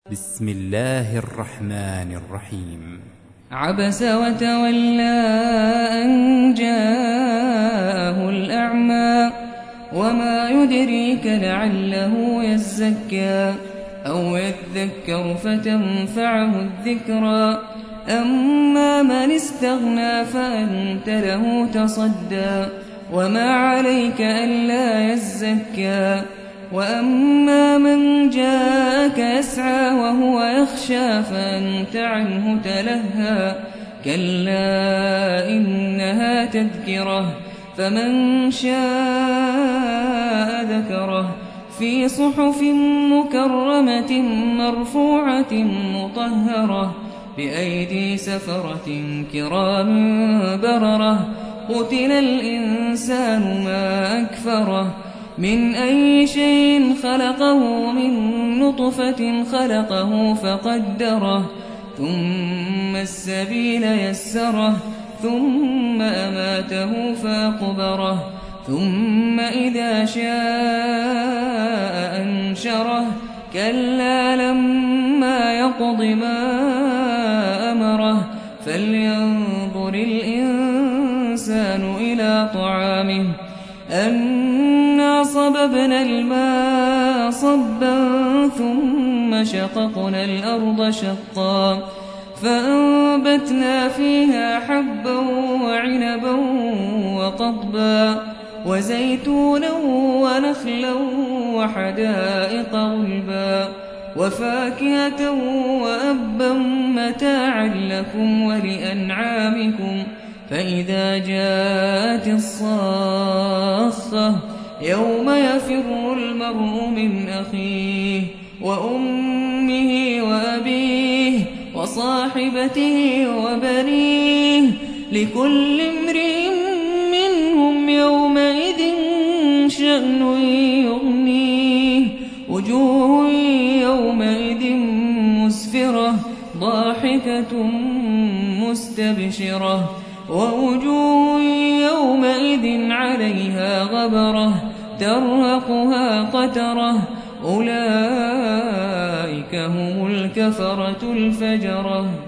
بسم الله الرحمن الرحيم. عبس وتولى أن جاءه الأعمى وما يدريك لعله يزكى أو يذكر فتنفعه الذكرى أما من استغنى فأنت له تصدى وما عليك ألا يزكى وأما من جاءك يسعى وهو يخشى فأنت عنه تلهى كلا إنها تذكرة فمن شاء ذكره في صحف مكرمة مرفوعة مطهرة بأيدي سفرة كرام بررة قتل الإنسان ما أكفره من أي شيء خلقه من نطفة خلقه فقدره ثم السبيل يسره ثم أماته فأقبره ثم إذا شاء أنشره كلا لما يقض ما أمره فلينظر الإنسان إلى طعامه أنا صببنا الماء صبا ثم شققنا الأرض شقا فأنبتنا فيها حبا وعنبا وقضبا وزيتونا ونخلا وحدائق غلبا وفاكهة وأبا متاعا لكم ولأنعامكم فإذا جاءت الصاخة يوم يفر المرء من أخيه وأمه وأبيه وصاحبته وبنيه لكل امرئ منهم يومئذ شأن يغنيه وجوه يومئذ مسفرة ضاحكة مستبشرة ووجوه يومئذ عليها غبرة ترهقها قترة أولئك هم الكفرة الفجرة.